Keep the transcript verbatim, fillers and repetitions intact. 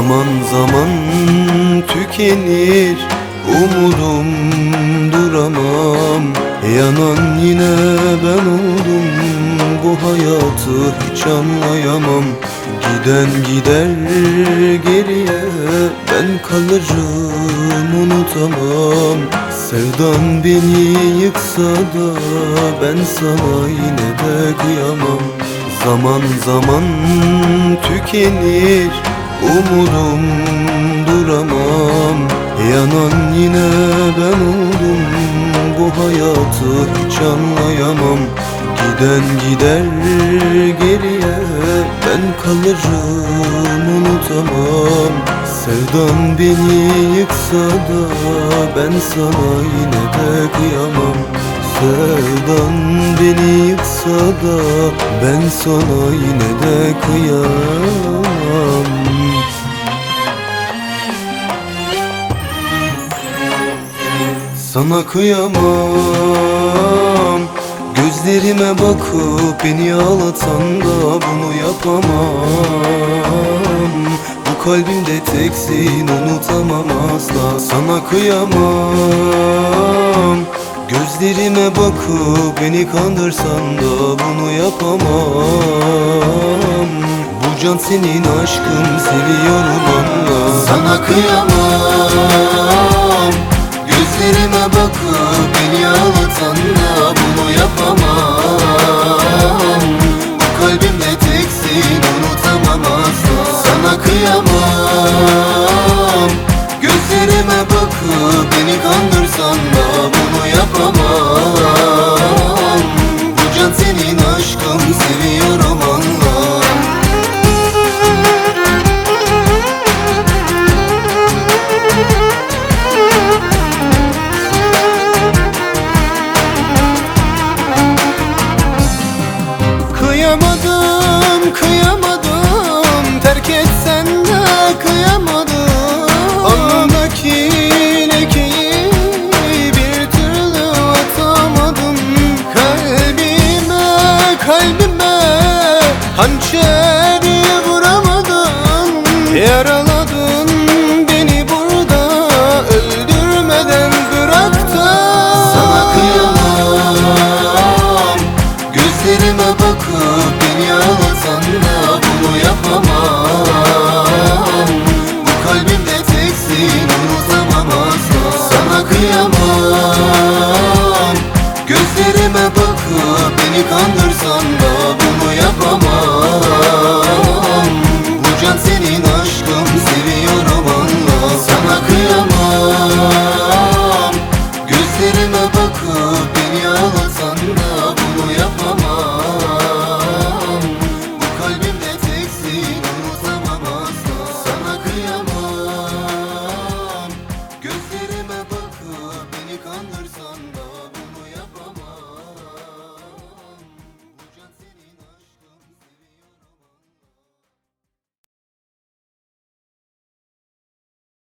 Zaman zaman tükenir umudum, duramam. Yanan yine ben oldum, bu hayatı hiç anlayamam. Giden gider geriye, ben kalırım unutamam. Sevdan beni yıksa da ben sana yine de kıyamam. Zaman zaman tükenir umudum, duramam. Yanan yine ben oldum, bu hayatı hiç anlayamam. Giden gider geriye, ben kalırım unutamam. Sevdan beni yıksa da ben sana yine de kıyamam. Sevdan beni yıksa da ben sana yine de kıyamam. Sana kıyamam, gözlerime bakıp beni ağlatan da bunu yapamam. Bu kalbimde teksin, unutamam asla. Sana kıyamam, gözlerime bakıp beni kandırsan da bunu yapamam. Bu can senin aşkın, seviyorum anla. Sana kıyamam, gözlerime bakıp beni ağlatan da bunu yapamam. Bu kalbimde teksin, unutamam asla. Sana kıyamam, gözlerime bakıp beni kandırsan da bunu yapamam. Bu can senin aşkın, seviyorum anla. Kıyamadım, kıyamadım, terk etsen de kıyamadım. Alnımdaki lekeyi bir türlü atamadım. Kalbime, kalbime hançeri vuramadın. Yaraladın beni burada, öldürmeden bıraktın. Sana kıyamam, gözlerime bakıp beni ağlatan da bunu yapamam. Bu kalbimde teksin, unutamam asla. Sana kıyamam,